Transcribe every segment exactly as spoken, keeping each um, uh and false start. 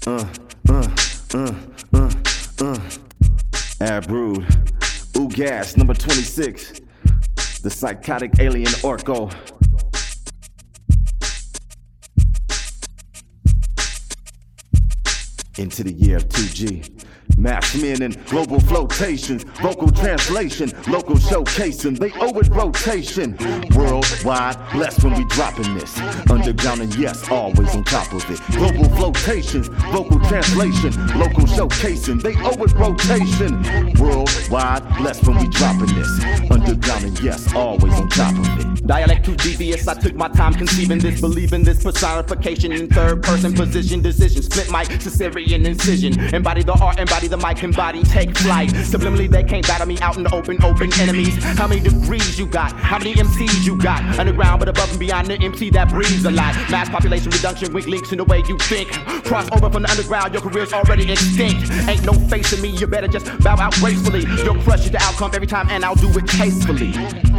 Uh, uh, uh, uh, uh. Ab Rude, Ooh Gas, number twenty-six. The psychotic alien Orko. Into the year of two G. Masked men in global flotations, vocal translation, local showcasing, they owe it rotation. Worldwide, blessed when we dropping this. Underground and yes, always on top of it. Global flotations, vocal translation, local showcasing, they owe it rotation. Worldwide, blessed when we dropping this. Underground and yes, always on top of it. Dialect too devious, I took my time conceiving this, believing this personification in third person position, decision, split mic, Caesarean incision, embody the art, embody the mic, embody, take flight. Subliminally they can't battle me out in the open, open enemies. How many degrees you got? How many M Cs you got? Underground but above and beyond the M C that breathes a lot. Mass population reduction, weak links in the way you think. Cross over from the underground, your career's already extinct. Ain't no face in me, you better just bow out gracefully. You'll crush the outcome every time and I'll do it tastefully.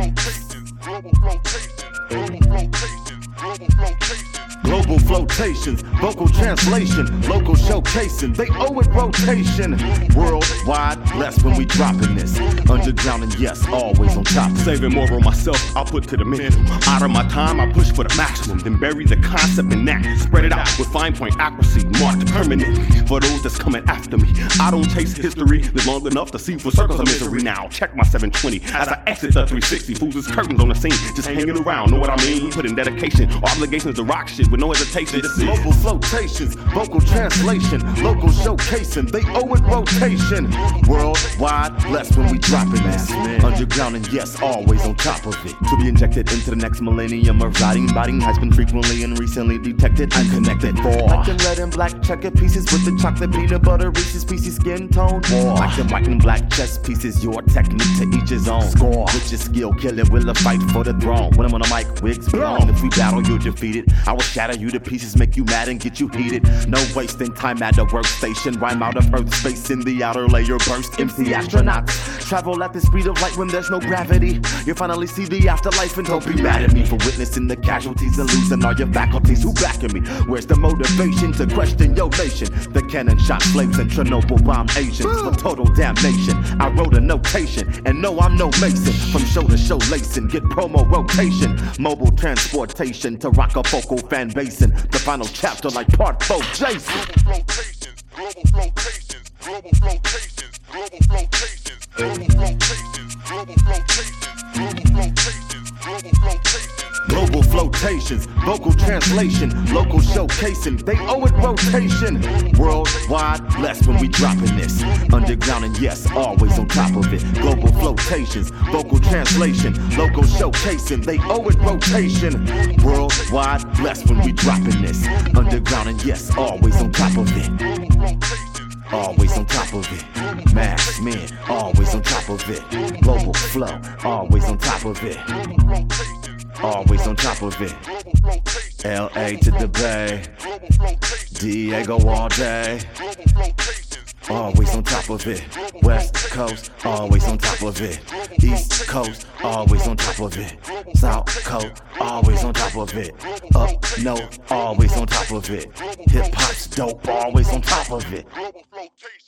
Global flotations, vocal translation, local showcasing, they owe it rotation. Worldwide, blessed when we dropping this. Underground and yes, always on top. Saving more on myself, I'll put to the minimum. Out of my time, I push for the maximum. Then bury the concept in that. Spread it out with fine point accuracy, marked permanently. For those that's coming after me, I don't chase history. Live long enough to see for circles of misery. Now check my seven twenty as I exit the three sixty. Fools is curtains on the scene, just hanging around. Know what I mean? Put in dedication, obligations to rock shit with no hesitation. This is global flotations, vocal translation, local showcasing, they owe it rotation. Worldwide, blessed when we dropping this. Underground and yes, always on top of it. To be injected into the next millennium of writing, biting has been frequently and recently detected. I'm connected for like them red and black checker pieces with the chocolate peanut butter Reese's Pieces skin tone. War. Like them white and black chess pieces, your technique to each his own. Score with your skill, killing will a fight for the throne. When I'm on the mic, wigs blown. If we battle, you're defeated. I will shatter you to pieces, make you mad and get you heated. No wasting time at the workstation. Rhyme out of earth space in the outer layer burst. M C astronauts travel at the speed of light when there's no gravity. You finally see the afterlife and don't be mad at me for witnessing the casualties and losing all your faculties. Who backing me? Where's the motivation to question your nation? The cannon shot slaves and Chernobyl bomb Asians for total damnation. I wrote a notation and no, I'm no Mason. From show to show lacing, get promo rotation, mobile transportation to rock a focal fan basin. The final chapter like part four, Jason. Global flotations, global flotations, global flotations, global flotations, global flotations, global flotations, global flotations, global flotations. Global flotations, vocal translation, local showcasing, they owe it rotation. Worldwide, blessed when we dropping this. Underground and yes, always on top of it. Global flotations, vocal translation, local showcasing, they owe it rotation. Worldwide, blessed when we dropping this. Underground and yes, always on top of it. Always on top of it. Masked men, always on top of it. Global flow, always on top of it. Always on top of it. L A to the Bay, Diego all day. Always on top of it. West Coast, always on top of it. East Coast, always on top of it. South Coast, always on top of it. Up north, always on top of it. Hip hop's dope, always on top of it.